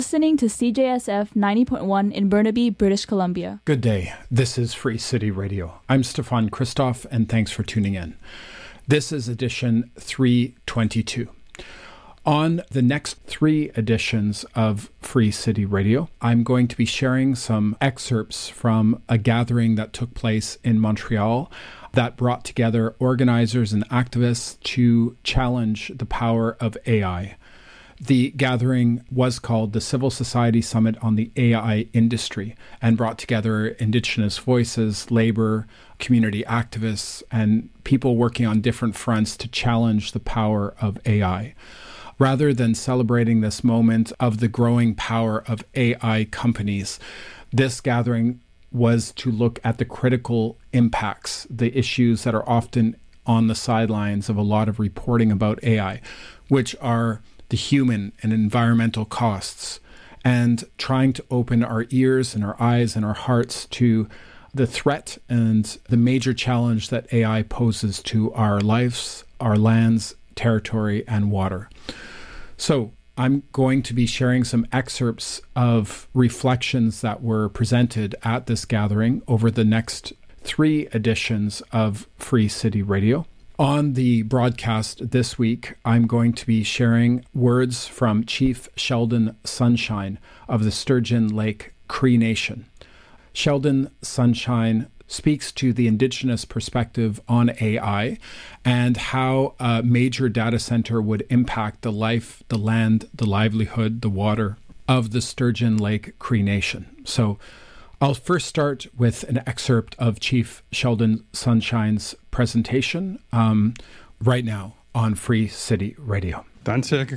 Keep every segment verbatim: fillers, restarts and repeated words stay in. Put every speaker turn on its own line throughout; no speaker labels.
Listening to C J S F ninety point one in Burnaby, British Columbia.
Good day. This is Free City Radio. I'm Stefan Christoff, and thanks for tuning in. This is edition three twenty-two. On the next three editions of Free City Radio, I'm going to be sharing some excerpts from a gathering that took place in Montreal that brought together organizers and activists to challenge the power of A I. The gathering was called the Civil Society Summit on the A I Industry and brought together Indigenous voices, labor, community activists, and people working on different fronts to challenge the power of A I. Rather than celebrating this moment of the growing power of A I companies, this gathering was to look at the critical impacts, the issues that are often on the sidelines of a lot of reporting about A I, which are the human and environmental costs, and trying to open our ears and our eyes and our hearts to the threat and the major challenge that A I poses to our lives, our lands, territory, and water. So I'm going to be sharing some excerpts of reflections that were presented at this gathering over the next three editions of Free City Radio. On the broadcast this week, I'm going to be sharing words from Chief Sheldon Sunshine of the Sturgeon Lake Cree Nation. Sheldon Sunshine speaks to the Indigenous perspective on A I and how a major data center would impact the life, the land, the livelihood, the water of the Sturgeon Lake Cree Nation. So I'll first start with an excerpt of Chief Sheldon Sunshine's presentation um, right now on Free City Radio.
I said,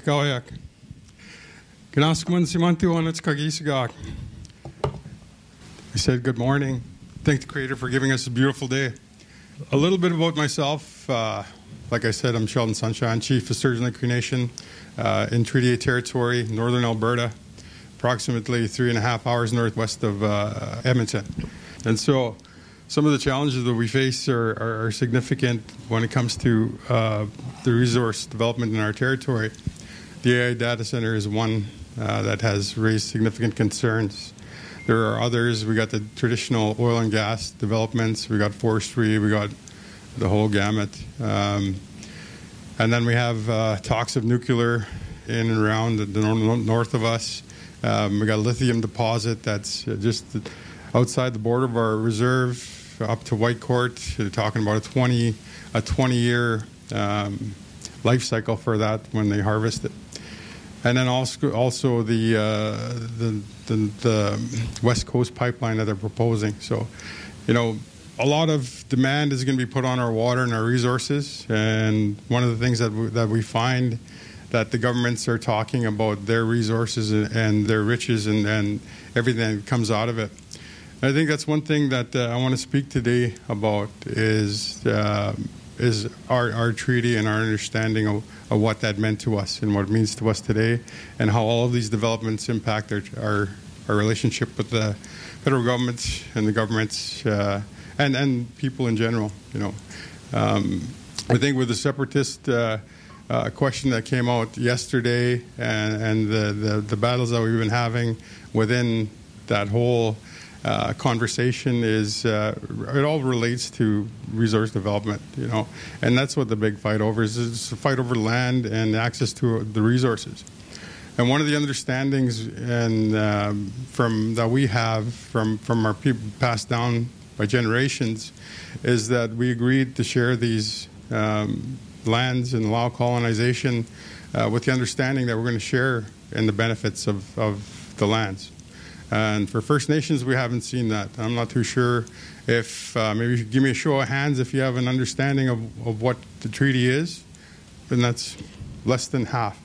good morning. Thank the Creator for giving us a beautiful day. A little bit about myself. Uh, like I said, I'm Sheldon Sunshine, Chief of Sturgeon Lake Cree Nation uh, in Treaty eight territory, northern Alberta, approximately three and a half hours northwest of uh, Edmonton. And so some of the challenges that we face are, are, are significant when it comes to uh, the resource development in our territory. The A I data center is one uh, that has raised significant concerns. There are others. We got the traditional oil and gas developments. We got forestry. We got the whole gamut. Um, and then we have uh, talks of nuclear in and around the north of us. Um, we got a lithium deposit that's just outside the border of our reserve up to Whitecourt. They're talking about a twenty a twenty year um, life cycle for that when they harvest it. And then also also the, uh, the, the the West Coast pipeline that they're proposing. So, you know, a lot of demand is going to be put on our water and our resources. And one of the things that we, that we find that the governments are talking about their resources and, and their riches and, and everything that comes out of it. And I think that's one thing that uh, I want to speak today about is uh, is our, our treaty and our understanding of, of what that meant to us and what it means to us today, and how all of these developments impact our our, our relationship with the federal government and the governments uh, and and people in general. You know, um, I think with the separatist uh, uh, question that came out yesterday and, and the, the the battles that we've been having within that whole Uh, conversation is uh, it all relates to resource development, you know, and that's what the big fight over is. It's a fight over land and access to the resources. And one of the understandings and um, from that we have from from our people passed down by generations is that we agreed to share these um, lands and allow colonization uh, with the understanding that we're going to share in the benefits of, of the lands. And for First Nations, we haven't seen that. I'm not too sure if, uh, maybe you should give me a show of hands if you have an understanding of, of what the treaty is, and that's less than half.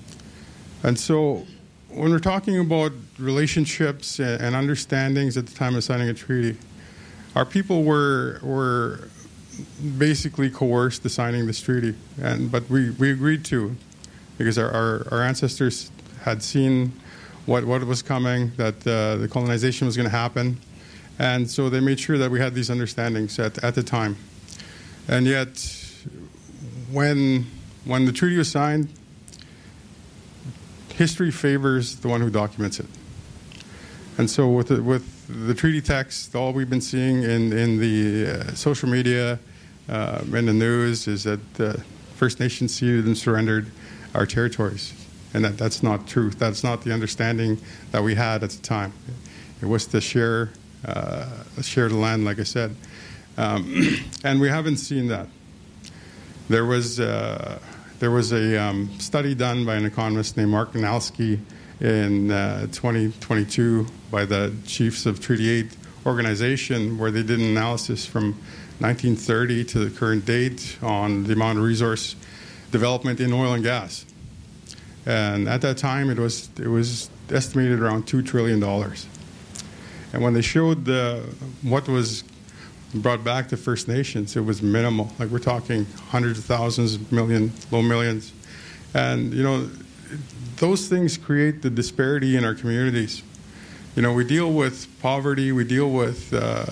And so when we're talking about relationships and, and understandings at the time of signing a treaty, our people were were basically coerced to signing this treaty, and but we, we agreed to, because our, our, our ancestors had seen what what was coming, that uh, the colonization was going to happen. And so they made sure that we had these understandings at, at the time. And yet, when when the treaty was signed, history favors the one who documents it. And so with the, with the treaty text, all we've been seeing in, in the uh, social media, uh, in the news, is that uh, First Nations ceded and surrendered our territories. And that, that's not truth. That's not the understanding that we had at the time. It was to share, uh, share the land, like I said. Um, and we haven't seen that. There was, uh, there was a um, study done by an economist named Mark Minalski in uh, twenty twenty-two by the Chiefs of Treaty eight organization, where they did an analysis from nineteen thirty to the current date on the amount of resource development in oil and gas. And at that time, it was it was estimated around two trillion dollars. And when they showed the, what was brought back to First Nations, it was minimal. Like, we're talking hundreds of thousands, million, low millions. And, you know, those things create the disparity in our communities. You know, we deal with poverty, we deal with uh,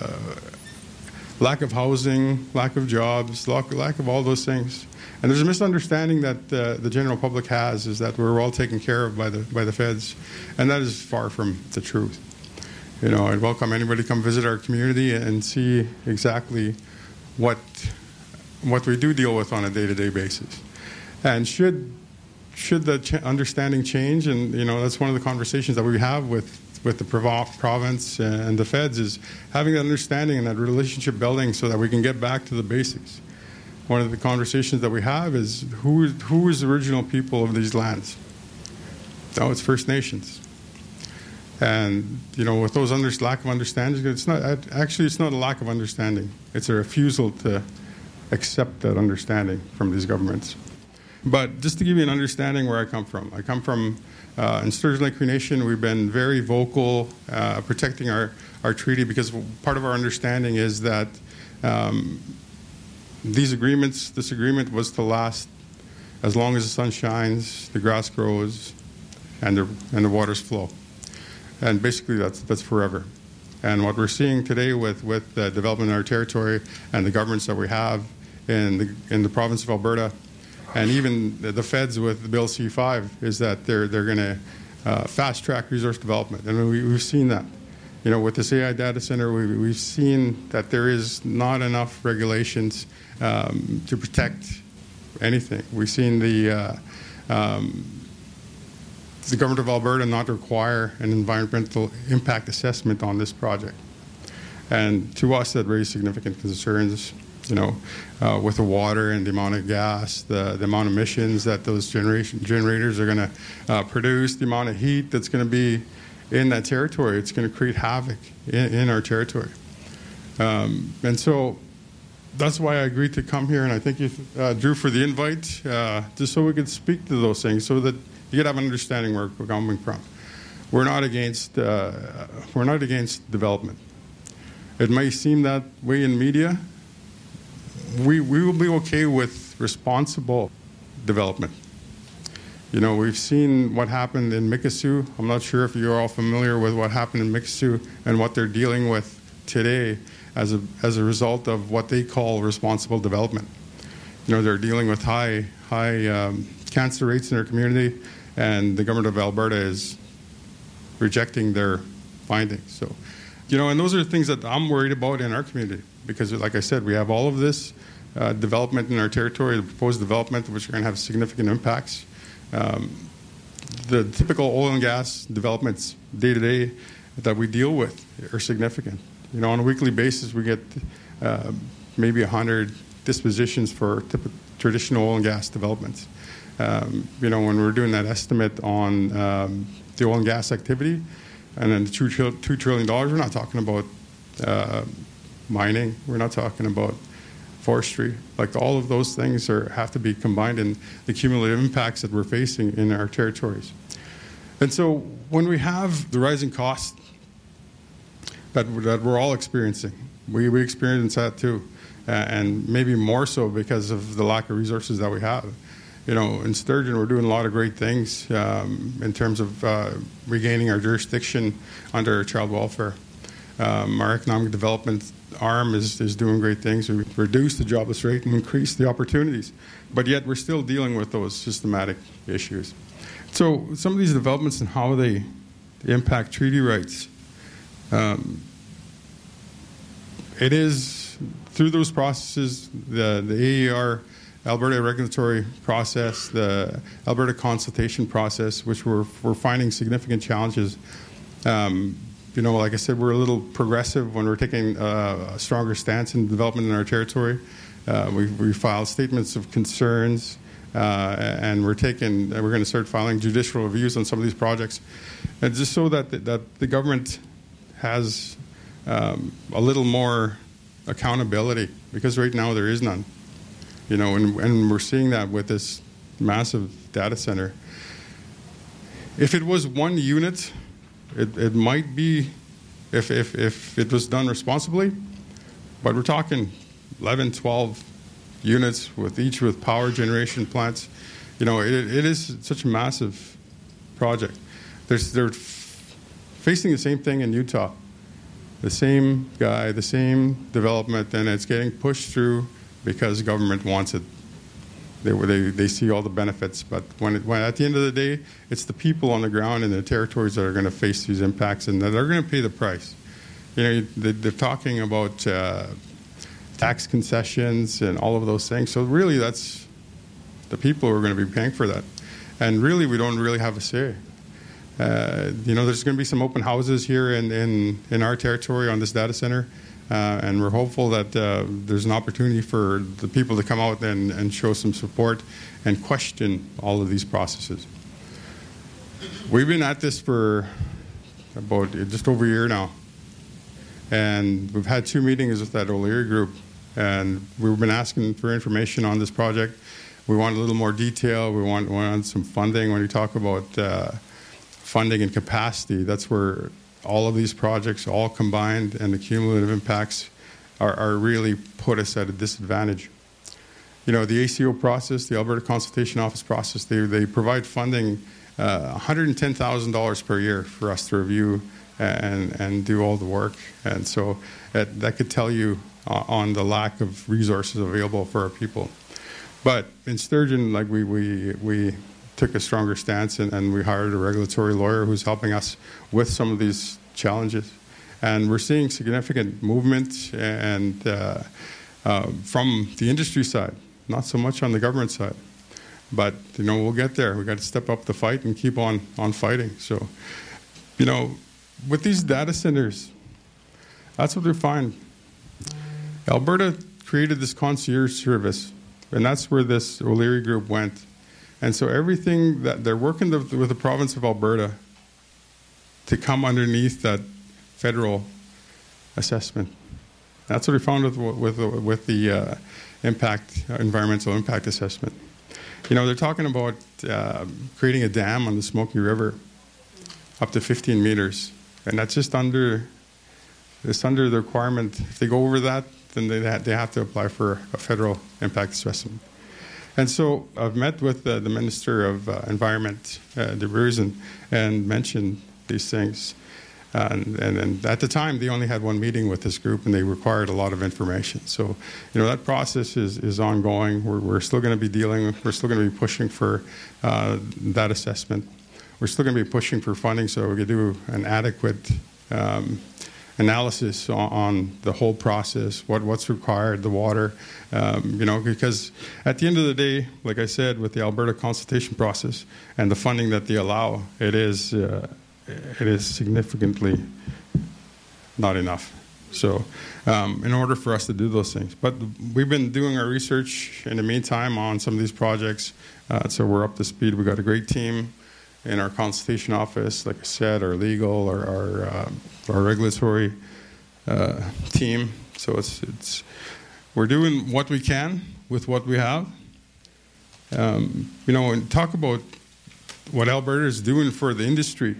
lack of housing, lack of jobs, lack, lack of all those things. And there's a misunderstanding that uh, the general public has, is that we're all taken care of by the by the feds, and that is far from the truth. You know, I'd welcome anybody to come visit our community and see exactly what what we do deal with on a day-to-day basis. And should should the ch- understanding change, and you know, that's one of the conversations that we have with with the prov- province and the feds, is having that understanding and that relationship building so that we can get back to the basics. One of the conversations that we have is who who is the original people of these lands? Oh, it's First Nations. And you know, with those under, lack of understanding, it's not actually it's not a lack of understanding. It's a refusal to accept that understanding from these governments. But just to give you an understanding where I come from, I come from uh, in Sturgeon Lake Cree Nation. We've been very vocal uh, protecting our our treaty, because part of our understanding is that um, these agreements, this agreement was to last as long as the sun shines, the grass grows, and the and the waters flow. And basically, that's that's forever. And what we're seeing today with with the development in our territory and the governments that we have in the in the province of Alberta, and even the, the feds with the Bill C five, is that they're they're going to uh, fast track resource development, and we, we've seen that. You know, with this A I data center, we, we've seen that there is not enough regulations um, to protect anything. We've seen the uh, um, the government of Alberta not require an environmental impact assessment on this project. And to us, that raised significant concerns, you know, uh, with the water and the amount of gas, the, the amount of emissions that those generation, generators are going to uh, produce, the amount of heat that's going to be in that territory. It's going to create havoc in, in our territory. Um, and so that's why I agreed to come here, and I thank you, uh, Drew, for the invite, uh, just so we could speak to those things, so that you could have an understanding where we're coming from. We're not against uh, we're not against development. It may seem that way in media. We we will be okay with responsible development. You know, we've seen what happened in Mikisew. I'm not sure if you're all familiar with what happened in Mikisew and what they're dealing with today as a as a result of what they call responsible development. You know, they're dealing with high high um, cancer rates in their community, and the government of Alberta is rejecting their findings. So, you know, and those are the things that I'm worried about in our community, because, like I said, we have all of this uh, development in our territory, the proposed development, which are going to have significant impacts. Um, the typical oil and gas developments day to day that we deal with are significant. You know, on a weekly basis, we get uh, maybe one hundred dispositions for typical traditional oil and gas developments. Um, you know, when we're doing that estimate on um, the oil and gas activity, and then the two, two trillion dollars, we're not talking about uh, mining. We're not talking about forestry. Like, all of those things are have to be combined in the cumulative impacts that we're facing in our territories. And so when we have the rising costs that, that we're all experiencing, we, we experience that too, uh, and maybe more so because of the lack of resources that we have. You know, in Sturgeon, we're doing a lot of great things um, in terms of uh, regaining our jurisdiction under child welfare. Um, our economic development arm is, is doing great things. We've reduced the jobless rate and increased the opportunities, but yet we're still dealing with those systematic issues. So some of these developments and how they impact treaty rights, um, it is through those processes, the, the A E R, Alberta regulatory process, the Alberta consultation process, which we're, we're finding significant challenges. Um, you know, like I said, we're a little progressive when we're taking uh, a stronger stance in development in our territory. Uh, we, we filed statements of concerns, uh, and we're taking, we're going to start filing judicial reviews on some of these projects, and just so that the, that the government has um, a little more accountability, because right now there is none. You know, and, and we're seeing that with this massive data center. If it was one unit, it, it might be, if, if, if it was done responsibly, but we're talking eleven, twelve units, with each with power generation plants. You know, it, it is such a massive project. There's, they're f- facing the same thing in Utah. The same guy, the same development, and it's getting pushed through because government wants it. They, they, they see all the benefits, but when, it, when at the end of the day, it's the people on the ground in the territories that are going to face these impacts and that are going to pay the price. You know, they, they're talking about uh, tax concessions and all of those things. So really, that's the people who are going to be paying for that. And really, we don't really have a say. Uh, you know, there's going to be some open houses here in, in, in our territory on this data center. Uh, and we're hopeful that uh, there's an opportunity for the people to come out and, and show some support and question all of these processes. We've been at this for about just over a year now. And we've had two meetings with that O'Leary group. And we've been asking for information on this project. We want a little more detail. We want, want some funding. When you talk about uh, funding and capacity, that's where all of these projects all combined and the cumulative impacts are, are really put us at a disadvantage. You know, the A C O process, the Alberta Consultation Office process, they, they provide funding uh, one hundred ten thousand dollars per year for us to review and, and do all the work. And so that, that could tell you uh, on the lack of resources available for our people. But in Sturgeon, like we, we, we took a stronger stance, and, and we hired a regulatory lawyer who's helping us with some of these challenges. And we're seeing significant movement and uh, uh, from the industry side, not so much on the government side. But, you know, we'll get there. We've got to step up the fight and keep on, on fighting. So, you know, with these data centers, that's what we find. Alberta created this concierge service, and that's where this O'Leary group went. And so everything that they're working the, with the province of Alberta to come underneath that federal assessment. That's what we found with with, with the uh, impact, uh, environmental impact assessment. You know, they're talking about uh, creating a dam on the Smoky River up to fifteen meters, and that's just under, it's under the requirement. If they go over that, then they ha- they have to apply for a federal impact assessment. And so I've met with uh, the Minister of uh, Environment, uh, De Bruisen, and mentioned these things. Uh, and, and, and at the time, they only had one meeting with this group, and they required a lot of information. So, you know, that process is, is ongoing. We're, we're still going to be dealing, we're still going to be pushing for uh, that assessment. We're still going to be pushing for funding so we can do an adequate um, analysis on, on the whole process, what, what's required, the water, um, you know, because at the end of the day, like I said, with the Alberta consultation process and the funding that they allow, it is uh, it is significantly not enough. So um, in order for us to do those things. But we've been doing our research in the meantime on some of these projects, uh, so we're up to speed. We've got a great team in our consultation office, like I said, our legal, our our, uh, our regulatory uh, team. So it's it's we're doing what we can with what we have. Um, you know, and talk about what Alberta is doing for the industry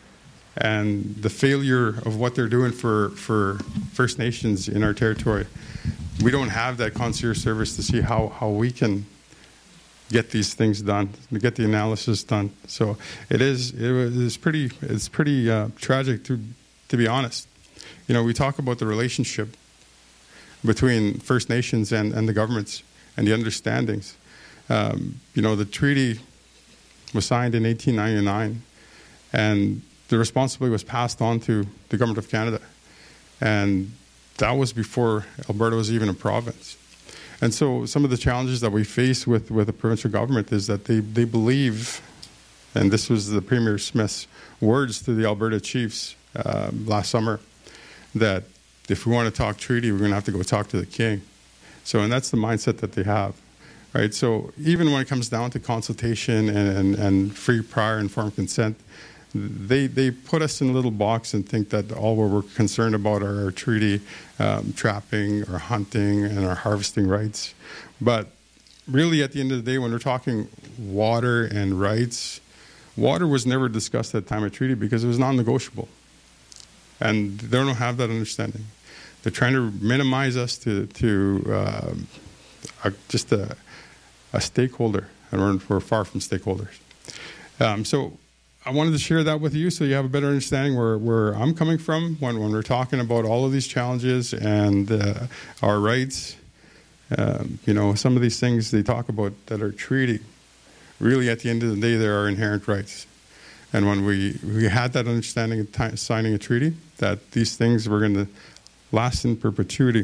and the failure of what they're doing for, for First Nations in our territory. We don't have that concierge service to see how, how we can get these things done, to get the analysis done. So it is it is pretty it's pretty uh, tragic to to be honest. You know, we talk about the relationship between First Nations and, and the governments and the understandings. Um, you know, the treaty was signed in eighteen ninety-nine, and the responsibility was passed on to the Government of Canada. And that was before Alberta was even a province. And so some of the challenges that we face with, with the provincial government is that they, they believe, and this was the Premier Smith's words to the Alberta Chiefs uh, last summer, that if we want to talk treaty, we're going to have to go talk to the king. So, and that's the mindset that they have, right? So even when it comes down to consultation and, and, and free, prior, informed consent, They they put us in a little box and think that all we're concerned about are our treaty um, trapping or hunting and our harvesting rights. But really, at the end of the day, when we're talking water and rights, water was never discussed at the time of treaty because it was non-negotiable. And they don't have that understanding. They're trying to minimize us to, to uh, a, just a, a stakeholder, and we're, we're far from stakeholders. Um, so I wanted to share that with you so you have a better understanding where, where I'm coming from when, when we're talking about all of these challenges and uh, our rights. Um, you know, some of these things they talk about that are treaty, really at the end of the day, there are inherent rights. And when we, we had that understanding of t- signing a treaty, that these things were going to last in perpetuity.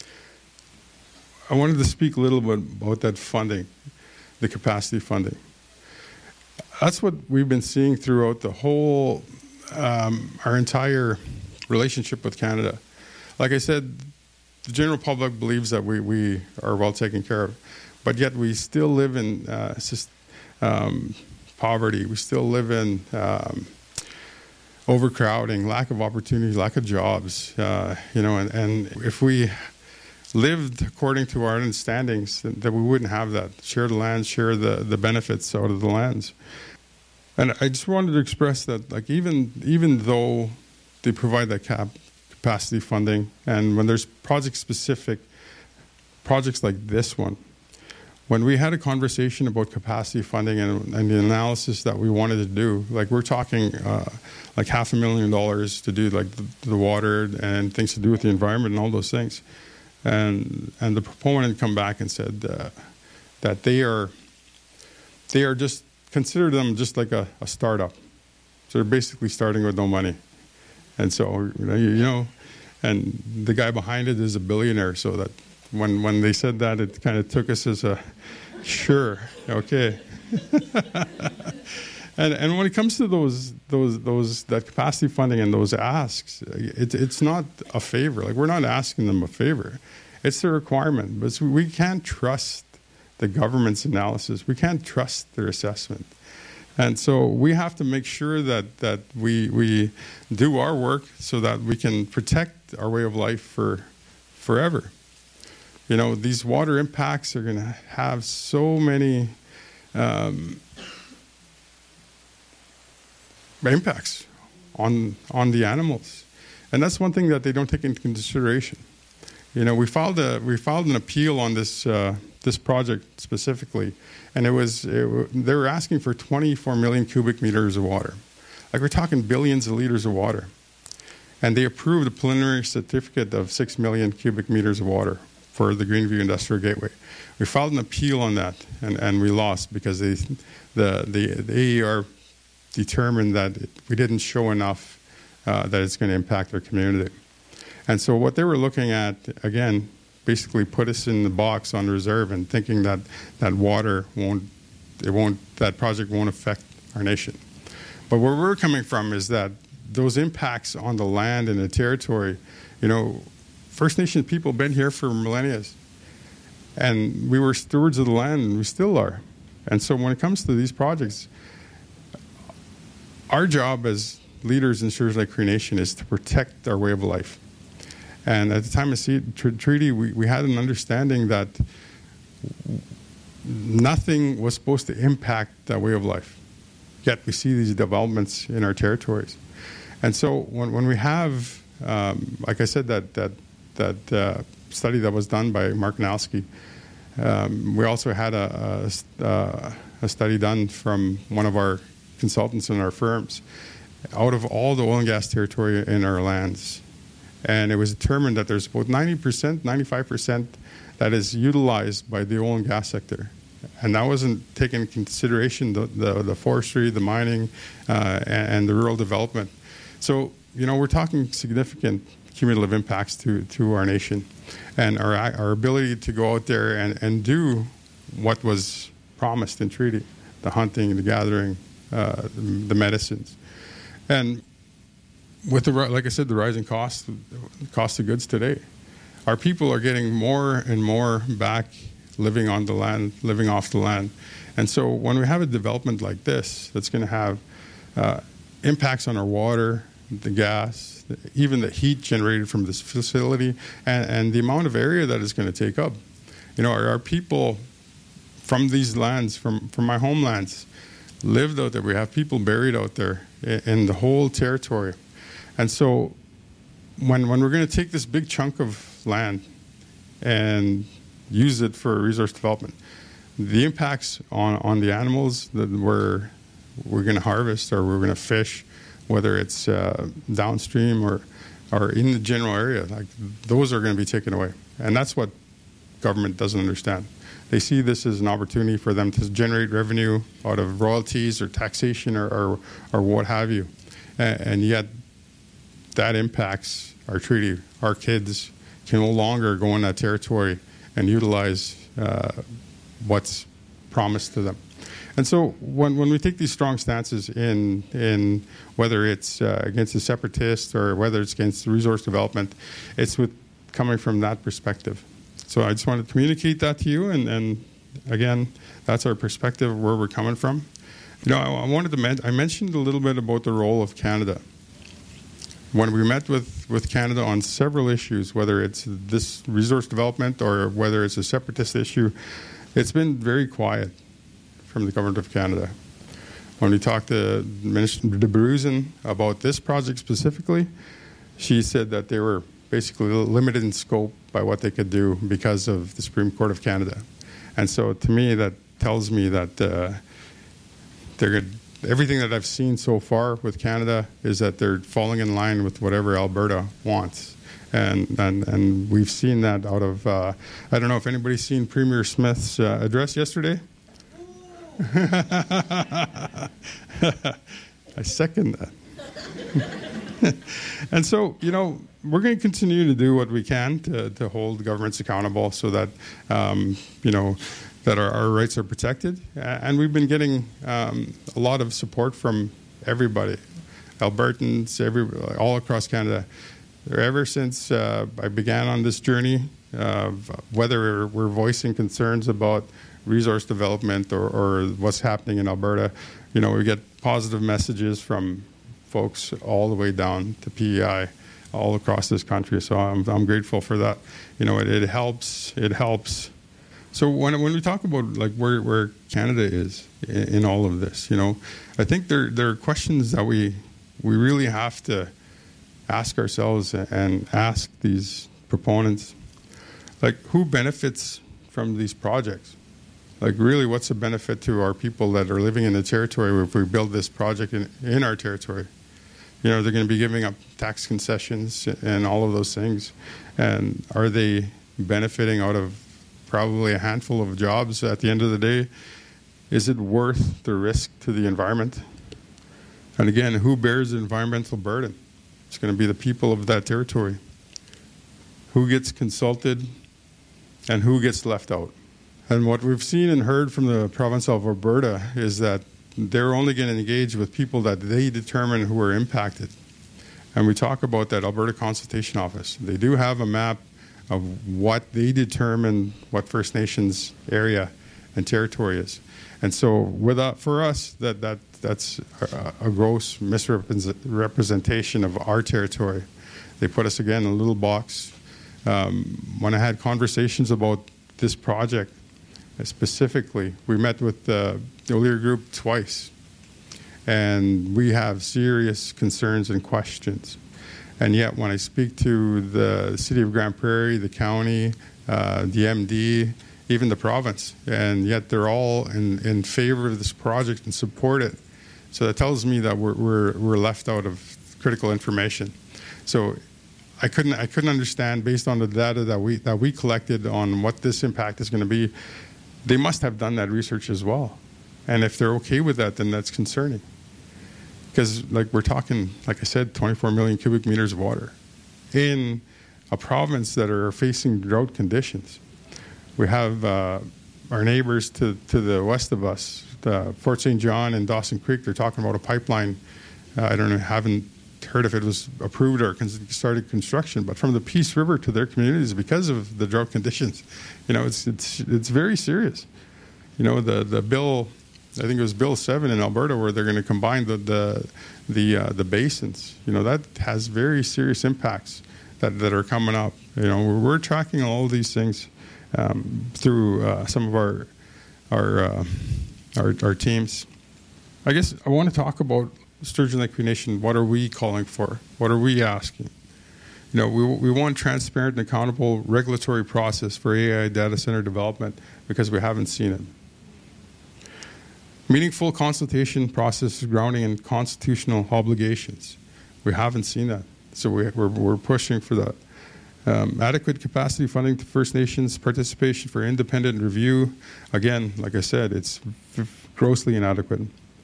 I wanted to speak a little bit about that funding, the capacity funding. That's what we've been seeing throughout the whole, um, our entire relationship with Canada. Like I said, the general public believes that we, we are well taken care of, but yet we still live in uh, um, poverty. We still live in um, overcrowding, lack of opportunity, lack of jobs. Uh, you know, and, and if we lived according to our understandings, that we wouldn't have that. Share the land, share the, the benefits out of the lands. And I just wanted to express that, like, even even though they provide that cap capacity funding, and when there's project-specific projects like this one, when we had a conversation about capacity funding and, and the analysis that we wanted to do, like we're talking uh, like half a million dollars to do like the, the water and things to do with the environment and all those things. And and the proponent come back and said uh, that they are they are just consider them just like a, a startup. So they're basically starting with no money. And so you know, you know, and the guy behind it is a billionaire. So that when when they said that, it kind of took us as a sure, okay. And and when it comes to those those those that capacity funding and those asks, it, it's not a favor. Like we're not asking them a favor; it's a requirement. But we can't trust the government's analysis. We can't trust their assessment, and so we have to make sure that that we we do our work so that we can protect our way of life for forever. You know, these water impacts are going to have so many. Um, impacts on on the animals, and that's one thing that they don't take into consideration. You know, we filed a we filed an appeal on this uh, this project specifically, and it was it, they were asking for twenty-four million cubic meters of water, like we're talking billions of liters of water, and they approved a preliminary certificate of six million cubic meters of water for the Greenview Industrial Gateway. We filed an appeal on that, and, and we lost because they the the, the A E R determined that it, we didn't show enough uh, that it's going to impact our community. And so what they were looking at, again, basically put us in the box on reserve and thinking that that water won't, it won't, that project won't affect our nation. But where we're coming from is that those impacts on the land and the territory, you know, First Nation people have been here for millennia. And we were stewards of the land, and we still are. And so when it comes to these projects, our job as leaders in Sturgeon Lake Cree Nation is to protect our way of life. And at the time of the treaty, we, we had an understanding that nothing was supposed to impact that way of life. Yet we see these developments in our territories. And so when, when we have, um, like I said, that that, that uh, study that was done by Mark Nowski, um, we also had a, a, a study done from one of our consultants in our firms out of all the oil and gas territory in our lands. And it was determined that there's about ninety percent, ninety-five percent that is utilized by the oil and gas sector. And that wasn't taking into consideration the, the, the forestry, the mining, uh, and, and the rural development. So, you know, we're talking significant cumulative impacts to, to our nation. And our, our ability to go out there and, and do what was promised in treaty, the hunting, the gathering, uh, the medicines. And with the, like I said, the rising cost, cost of goods today, our people are getting more and more back living on the land, living off the land. And so when we have a development like this, that's going to have uh, impacts on our water, the gas, even the heat generated from this facility, and, and the amount of area that it's going to take up. You know, our, our people from these lands, from, from my homelands, lived out there. We have people buried out there in, in the whole territory. And so when, when we're going to take this big chunk of land and use it for resource development, the impacts on, on the animals that we're, we're going to harvest or we're going to fish, whether it's uh, downstream or, or in the general area, like those are going to be taken away. And that's what government doesn't understand. They see this as an opportunity for them to generate revenue out of royalties or taxation or, or, or what have you. And, and yet that impacts our treaty. Our kids can no longer go in that territory and utilize uh, what's promised to them. And so when, when we take these strong stances in, in whether it's uh, against the separatists or whether it's against resource development, it's with coming from that perspective. So I just wanted to communicate that to you, and, and again, that's our perspective of where we're coming from. You know, I, I wanted to men- I mentioned a little bit about the role of Canada. When we met with, with Canada on several issues, whether it's this resource development or whether it's a separatist issue, it's been very quiet from the Government of Canada. When we talked to Minister de Bruzen about this project specifically, she said that they were basically limited in scope by what they could do because of the Supreme Court of Canada. And so to me, that tells me that uh, they're good. Everything that I've seen so far with Canada is that they're falling in line with whatever Alberta wants. And and, and we've seen that out of, uh, I don't know if anybody's seen Premier Smith's uh, address yesterday. I second that. And so, you know, we're going to continue to do what we can to, to hold governments accountable so that, um, you know, that our, our rights are protected. And we've been getting um, a lot of support from everybody, Albertans, every, all across Canada. Ever since uh, I began on this journey, uh, whether we're voicing concerns about resource development or, or what's happening in Alberta, you know, we get positive messages from folks all the way down to P E I, all across this country. So I'm, I'm grateful for that. You know, it, it helps. It helps. So when when we talk about like where, where Canada is in, in all of this, you know, I think there there are questions that we we really have to ask ourselves and ask these proponents, like who benefits from these projects? Like really, what's the benefit to our people that are living in the territory if we build this project in, in our territory? You know, they're going to be giving up tax concessions and all of those things. And are they benefiting out of probably a handful of jobs at the end of the day? Is it worth the risk to the environment? And again, who bears the environmental burden? It's going to be the people of that territory. Who gets consulted and who gets left out? And what we've seen and heard from the province of Alberta is that they're only going to engage with people that they determine who are impacted. And we talk about that Alberta Consultation Office. They do have a map of what they determine what First Nations area and territory is. And so with that, for us, that, that that's a, a gross misrepresentation of our territory. They put us, again, in a little box. Um, when I had conversations about this project, specifically, we met with uh, the O'Leary Group twice, and we have serious concerns and questions. And yet, when I speak to the City of Grande Prairie, the county, uh, the M D, even the province, and yet they're all in, in favor of this project and support it. So that tells me that we're, we're, we're left out of critical information. So I couldn't I couldn't understand, based on the data that we that we collected on what this impact is going to be, they must have done that research as well. And if they're okay with that, then that's concerning. Because like we're talking, like I said, twenty-four million cubic meters of water in a province that are facing drought conditions. We have uh, our neighbors to, to the west of us, uh, Fort Saint John and Dawson Creek, they're talking about a pipeline. Uh, I don't know, haven't heard if it was approved or started construction, but from the Peace River to their communities because of the drought conditions. You know, it's it's it's very serious. You know, the, the bill, I think it was Bill seven in Alberta, where they're going to combine the the the, uh, the basins. You know, that has very serious impacts that, that are coming up. You know, we're, we're tracking all of these things um, through uh, some of our our, uh, our our teams. I guess I want to talk about Sturgeon Lake Cree Nation. What are we calling for? What are we asking? You know, we we want transparent and accountable regulatory process for A I data center development because we haven't seen it. Meaningful consultation process grounding in constitutional obligations. We haven't seen that. So we, we're, we're pushing for that. Um, adequate capacity funding to First Nations participation for independent review. Again, like I said, it's f- grossly inadequate.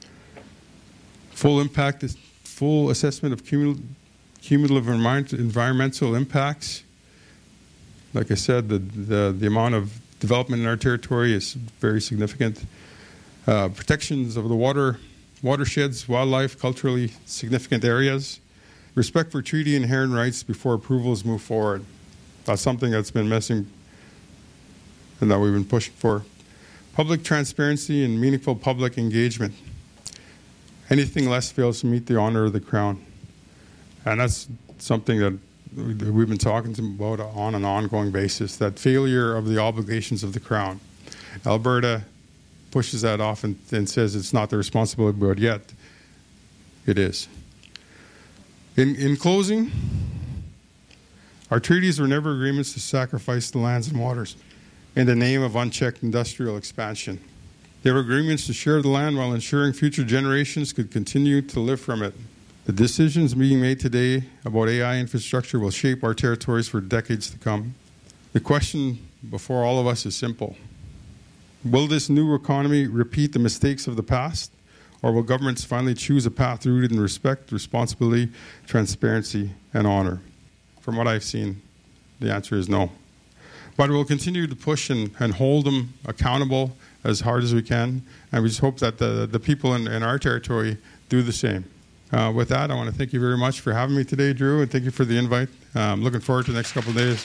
Full impact, full assessment of cumul- cumulative environment, environmental impacts. Like I said, the, the, the amount of development in our territory is very significant. Uh, protections of the water, watersheds, wildlife, culturally significant areas. Respect for treaty inherent rights before approvals move forward. That's something that's been missing and that we've been pushing for. Public transparency and meaningful public engagement. Anything less fails to meet the honor of the Crown. And that's something that we've been talking about on an ongoing basis, that failure of the obligations of the Crown. Alberta pushes that off and, and says it's not their responsibility, but yet it is. In, in closing, our treaties were never agreements to sacrifice the lands and waters in the name of unchecked industrial expansion. They were agreements to share the land while ensuring future generations could continue to live from it. The decisions being made today about A I infrastructure will shape our territories for decades to come. The question before all of us is simple. Will this new economy repeat the mistakes of the past, or will governments finally choose a path rooted in respect, responsibility, transparency, and honor? From what I've seen, the answer is no. But we'll continue to push and, and hold them accountable as hard as we can, and we just hope that the, the people in, in our territory do the same. Uh, with that, I want to thank you very much for having me today, Drew, and thank you for the invite. I'm um, looking forward to the next couple of days.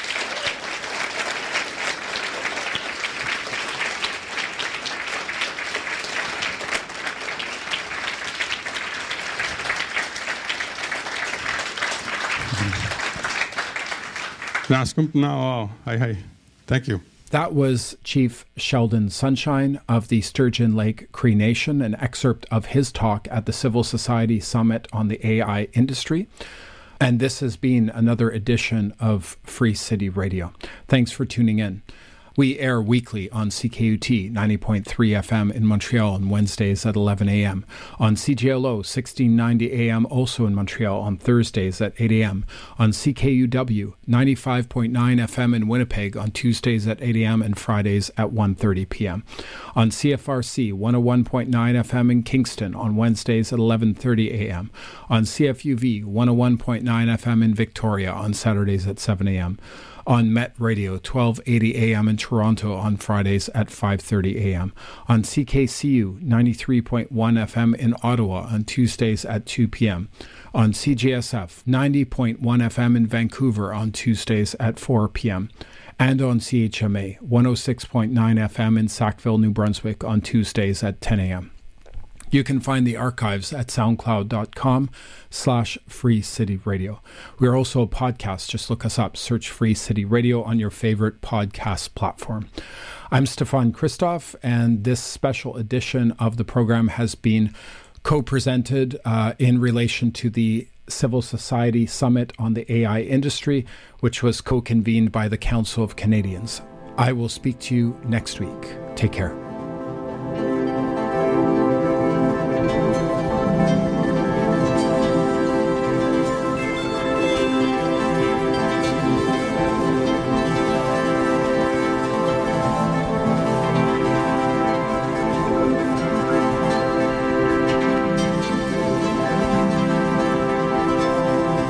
Thank you.
That was Chief Sheldon Sunshine of the Sturgeon Lake Cree Nation, an excerpt of his talk at the Civil Society Summit on the A I industry. And this has been another edition of Free City Radio. Thanks for tuning in. We air weekly on C K U T ninety point three F M in Montreal on Wednesdays at eleven a.m., on C J L O sixteen ninety A M also in Montreal on Thursdays at eight a.m., on C K U W ninety-five point nine F M in Winnipeg on Tuesdays at eight a.m. and Fridays at one thirty p.m., on C F R C one oh one point nine F M in Kingston on Wednesdays at eleven thirty a.m., on C F U V one oh one point nine F M in Victoria on Saturdays at seven a.m., on Met Radio twelve eighty A M in Toronto on Fridays at five thirty a.m., on C K C U ninety-three point one F M in Ottawa on Tuesdays at two p.m., on C J S F ninety point one F M in Vancouver on Tuesdays at four p.m., and on C H M A one oh six point nine F M in Sackville, New Brunswick on Tuesdays at ten a.m. You can find the archives at soundcloud.com slash Free City Radio. We're also a podcast. Just look us up. Search Free City Radio on your favorite podcast platform. I'm Stefan Christoff, and this special edition of the program has been co-presented uh, in relation to the Civil Society Summit on the A I industry, which was co-convened by the Council of Canadians. I will speak to you next week. Take care.